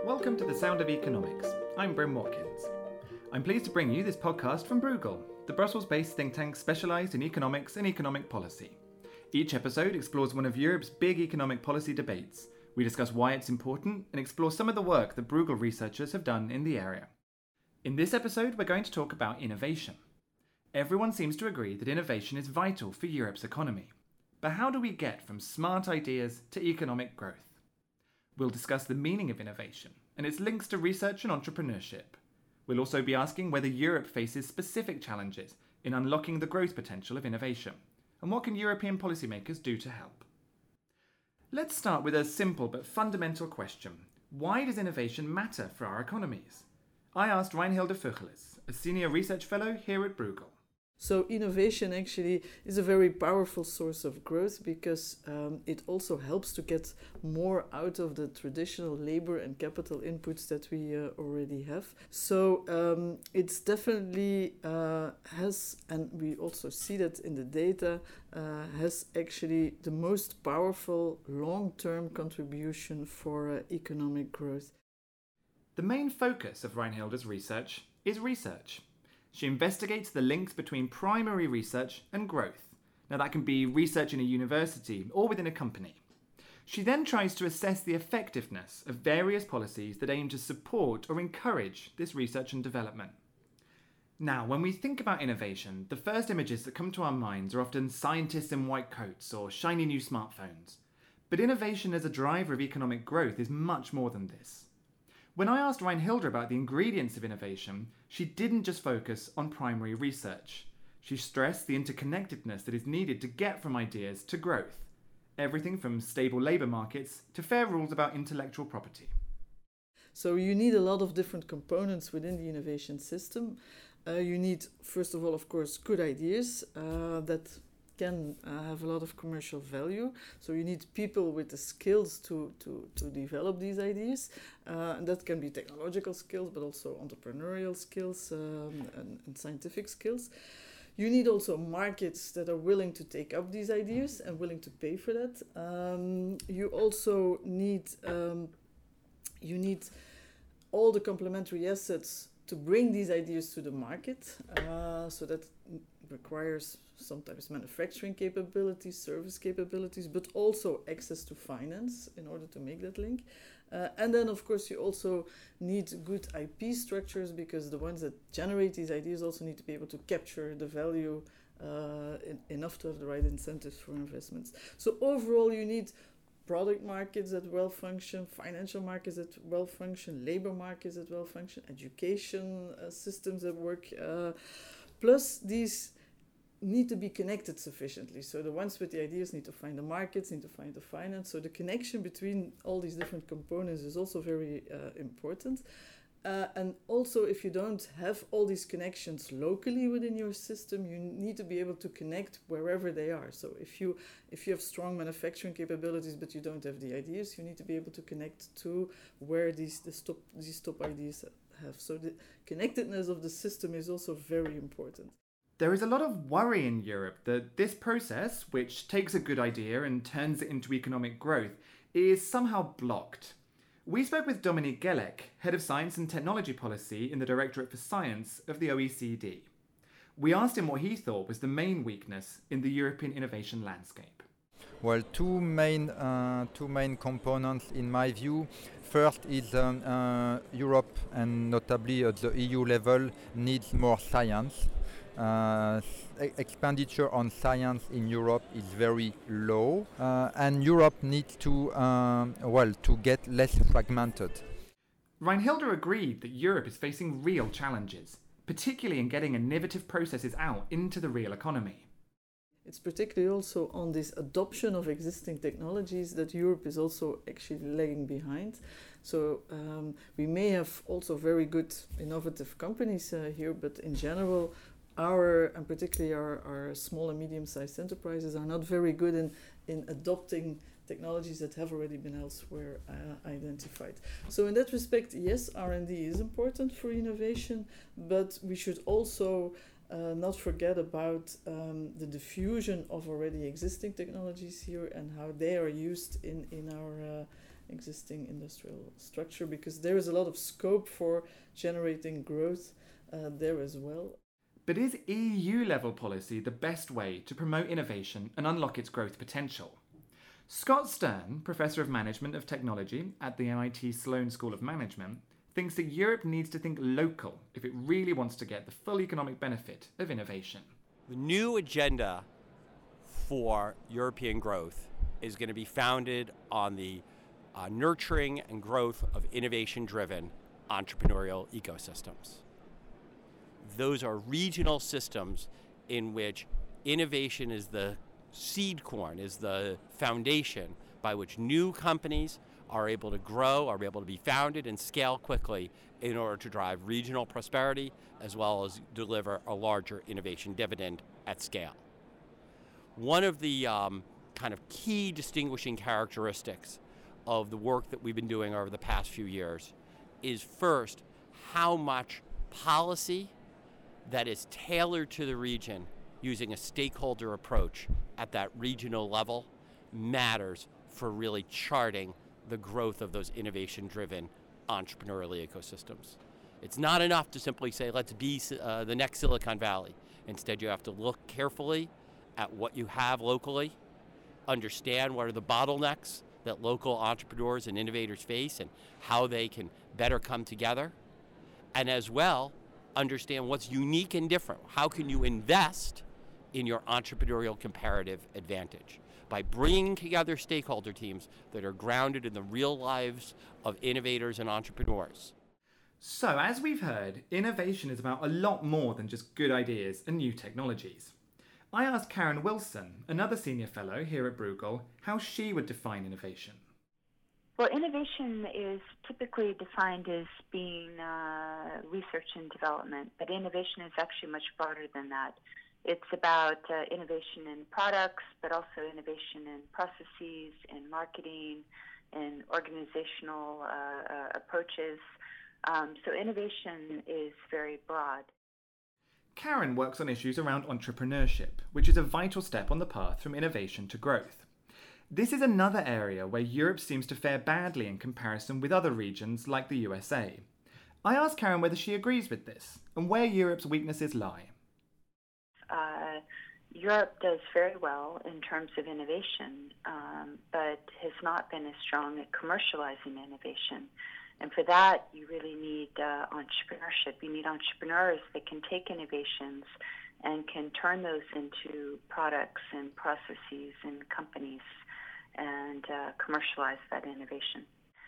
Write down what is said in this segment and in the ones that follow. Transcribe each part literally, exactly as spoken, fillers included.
Welcome to the Sound of Economics. I'm Bren Watkins. I'm pleased to bring you this podcast from Bruegel, the Brussels-based think tank specialised in economics and economic policy. Each episode explores one of Europe's big economic policy debates. We discuss why it's important and explore some of the work that Bruegel researchers have done in the area. In this episode, we're going to talk about innovation. Everyone seems to agree that innovation is vital for Europe's economy. But how do we get from smart ideas to economic growth? We'll discuss the meaning of innovation and its links to research and entrepreneurship. We'll also be asking whether Europe faces specific challenges in unlocking the growth potential of innovation, and what can European policymakers do to help. Let's start with a simple but fundamental question. Why does innovation matter for our economies? I asked Reinhilde Vögeles, a senior research fellow here at Bruegel. So innovation actually is a very powerful source of growth because um, it also helps to get more out of the traditional labor and capital inputs that we uh, already have. So um, it's definitely uh, has, and we also see that in the data, uh, has actually the most powerful long-term contribution for uh, economic growth. The main focus of Reinhilde's research is research. She investigates the links between primary research and growth. Now that can be research in a university or within a company. She then tries to assess the effectiveness of various policies that aim to support or encourage this research and development. Now, when we think about innovation, the first images that come to our minds are often scientists in white coats or shiny new smartphones. But innovation as a driver of economic growth is much more than this. When I asked Reinhilde about the ingredients of innovation, she didn't just focus on primary research. She stressed the interconnectedness that is needed to get from ideas to growth. Everything from stable labour markets to fair rules about intellectual property. So you need a lot of different components within the innovation system. Uh, you need, first of all, of course, good ideas uh, that can uh, have a lot of commercial value. So you need people with the skills to, to, to develop these ideas. Uh, and that can be technological skills, but also entrepreneurial skills um, and, and scientific skills. You need also markets that are willing to take up these ideas and willing to pay for that. Um, you also need, um, you need all the complementary assets to bring these ideas to the market. Uh, so that requires sometimes manufacturing capabilities, service capabilities, but also access to finance in order to make that link. Uh, and then, of course, you also need good I P structures because the ones that generate these ideas also need to be able to capture the value uh, in, enough to have the right incentives for investments. So overall, you need product markets that well function, financial markets that well function, labor markets that well function, education uh, systems that work. Uh, plus, these need to be connected sufficiently. So the ones with the ideas need to find the markets, need to find the finance. So the connection between all these different components is also very uh, important. Uh, and also, if you don't have all these connections locally within your system, you need to be able to connect wherever they are. So if you if you have strong manufacturing capabilities, but you don't have the ideas, you need to be able to connect to where these the top these top ideas have. So the connectedness of the system is also very important. There is a lot of worry in Europe that this process, which takes a good idea and turns it into economic growth, is somehow blocked. We spoke with Dominique Gellek, Head of Science and Technology Policy in the Directorate for Science of the O E C D. We asked him what he thought was the main weakness in the European innovation landscape. Well, two main, uh, two main components in my view. First is um, uh, Europe, and notably at the E U level, needs more science. Uh, expenditure on science in Europe is very low, uh, and Europe needs to, um, well, to get less fragmented. Reinhilde agreed that Europe is facing real challenges, particularly in getting innovative processes out into the real economy. It's particularly also on this adoption of existing technologies that Europe is also actually lagging behind. So um, we may have also very good innovative companies uh, here, but in general, Our, and particularly our, our small and medium-sized enterprises, are not very good in, in adopting technologies that have already been elsewhere uh, identified. So in that respect, yes, R and D is important for innovation, but we should also uh, not forget about um, the diffusion of already existing technologies here and how they are used in, in our uh, existing industrial structure, because there is a lot of scope for generating growth uh, there as well. But is E U-level policy the best way to promote innovation and unlock its growth potential? Scott Stern, Professor of Management of Technology at the M I T Sloan School of Management, thinks that Europe needs to think local if it really wants to get the full economic benefit of innovation. The new agenda for European growth is going to be founded on the uh, nurturing and growth of innovation-driven entrepreneurial ecosystems. Those are regional systems in which innovation is the seed corn, is the foundation by which new companies are able to grow, are able to be founded and scale quickly in order to drive regional prosperity as well as deliver a larger innovation dividend at scale. One of the um, kind of key distinguishing characteristics of the work that we've been doing over the past few years is first how much policy that is tailored to the region using a stakeholder approach at that regional level matters for really charting the growth of those innovation-driven entrepreneurial ecosystems. It's not enough to simply say, let's be uh, the next Silicon Valley. Instead, you have to look carefully at what you have locally, understand what are the bottlenecks that local entrepreneurs and innovators face and how they can better come together, and as well, understand what's unique and different. How can you invest in your entrepreneurial comparative advantage? By bringing together stakeholder teams that are grounded in the real lives of innovators and entrepreneurs. So, as we've heard, innovation is about a lot more than just good ideas and new technologies. I asked Karen Wilson, another senior fellow here at Bruegel, how she would define innovation. Well, innovation is typically defined as being uh, research and development, but innovation is actually much broader than that. It's about uh, innovation in products, but also innovation in processes, in marketing, in organizational uh, uh, approaches. Um, so innovation is very broad. Karen works on issues around entrepreneurship, which is a vital step on the path from innovation to growth. This is another area where Europe seems to fare badly in comparison with other regions like the U S A. I asked Karen whether she agrees with this and where Europe's weaknesses lie. Uh, Europe does very well in terms of innovation, um, but has not been as strong at commercializing innovation. And for that, you really need uh, entrepreneurship. You need entrepreneurs that can take innovations and can turn those into products and processes and companies and uh, commercialize that innovation.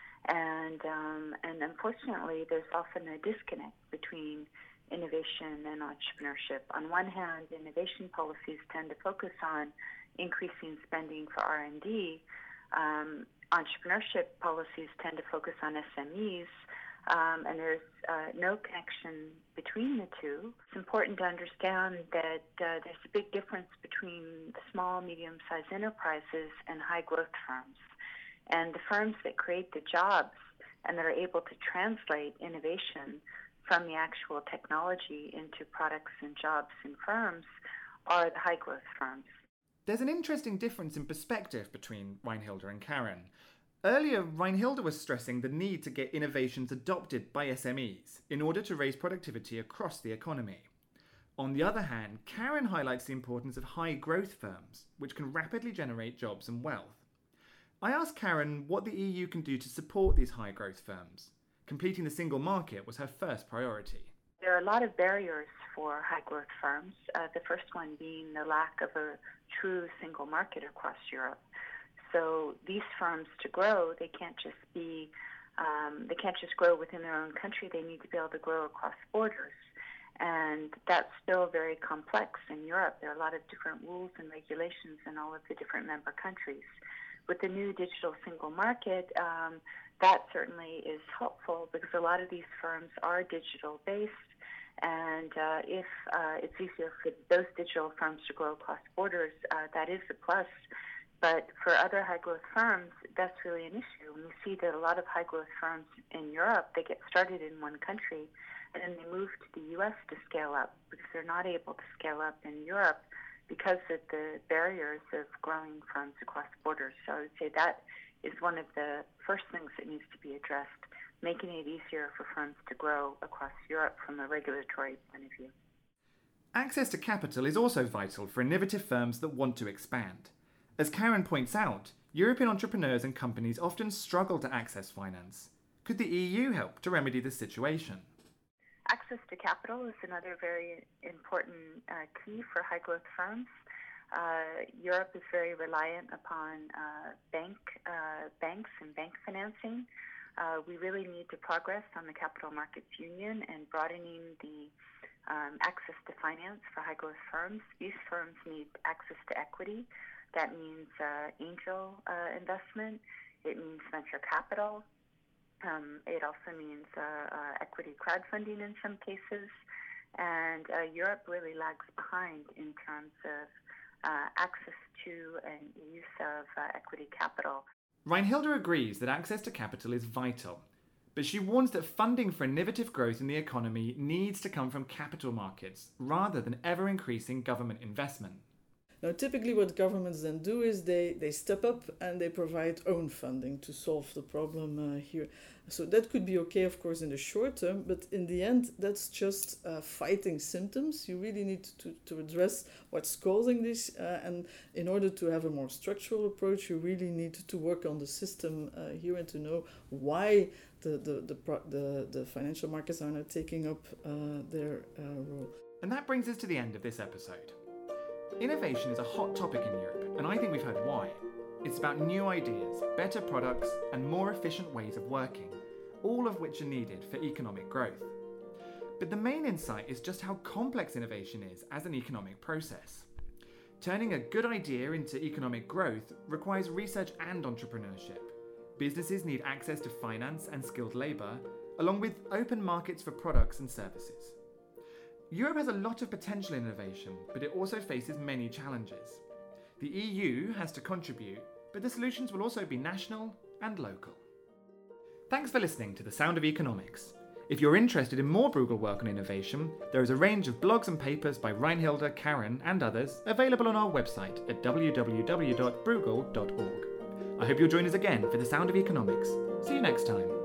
And um, and unfortunately, there's often a disconnect between innovation and entrepreneurship. On one hand, innovation policies tend to focus on increasing spending for R and D. Um, entrepreneurship policies tend to focus on S M Es, um, and there's uh, no connection between the two. It's important to understand that uh, there's a big difference between small, medium-sized enterprises and high-growth firms. And the firms that create the jobs and that are able to translate innovation from the actual technology into products and jobs and firms are the high-growth firms. There's an interesting difference in perspective between Reinhilde and Karen. Earlier, Reinhilde was stressing the need to get innovations adopted by S M Es in order to raise productivity across the economy. On the other hand, Karen highlights the importance of high-growth firms, which can rapidly generate jobs and wealth. I asked Karen what the E U can do to support these high-growth firms. Completing the single market was her first priority. There are a lot of barriers for high-growth firms, uh, the first one being the lack of a true single market across Europe. So these firms, to grow, they can't just be, um, they can't just grow within their own country. They need to be able to grow across borders. And that's still very complex in Europe. There are a lot of different rules and regulations in all of the different member countries. With the new digital single market, um, that certainly is helpful because a lot of these firms are digital-based, and uh, if uh, it's easier for those digital firms to grow across borders, uh, that is a plus. But for other high-growth firms, that's really an issue. And we see that a lot of high-growth firms in Europe, they get started in one country, and then they move to the U S to scale up because they're not able to scale up in Europe because of the barriers of growing firms across borders. So I would say that is one of the first things that needs to be addressed, making it easier for firms to grow across Europe from a regulatory point of view. Access to capital is also vital for innovative firms that want to expand. As Karen points out, European entrepreneurs and companies often struggle to access finance. Could the E U help to remedy this situation? Access to capital is another very important uh, key for high-growth firms. Uh, Europe is very reliant upon uh, bank uh, banks and bank financing. Uh, we really need to progress on the Capital Markets Union and broadening the um, access to finance for high-growth firms. These firms need access to equity. That means uh, angel uh, investment. It means venture capital. Um, it also means uh, uh, equity crowdfunding in some cases. And uh, Europe really lags behind in terms of uh, access to and use of uh, equity capital. Reinhilde agrees that access to capital is vital, but she warns that funding for innovative growth in the economy needs to come from capital markets rather than ever-increasing government investment. Now, typically what governments then do is they, they step up and they provide own funding to solve the problem uh, here. So that could be okay, of course, in the short term, but in the end, that's just uh, fighting symptoms. You really need to, to address what's causing this, uh, and in order to have a more structural approach, you really need to work on the system uh, here and to know why the, the, the, pro- the, the financial markets are not taking up uh, their uh, role. And that brings us to the end of this episode. Innovation is a hot topic in Europe, and I think we've heard why. It's about new ideas, better products, and more efficient ways of working, all of which are needed for economic growth. But the main insight is just how complex innovation is as an economic process. Turning a good idea into economic growth requires research and entrepreneurship. Businesses need access to finance and skilled labour, along with open markets for products and services. Europe has a lot of potential in innovation, but it also faces many challenges. The E U has to contribute, but the solutions will also be national and local. Thanks for listening to The Sound of Economics. If you're interested in more Bruegel work on innovation, there is a range of blogs and papers by Reinhilde, Karen and others available on our website at w w w dot bruegel dot org. I hope you'll join us again for The Sound of Economics. See you next time.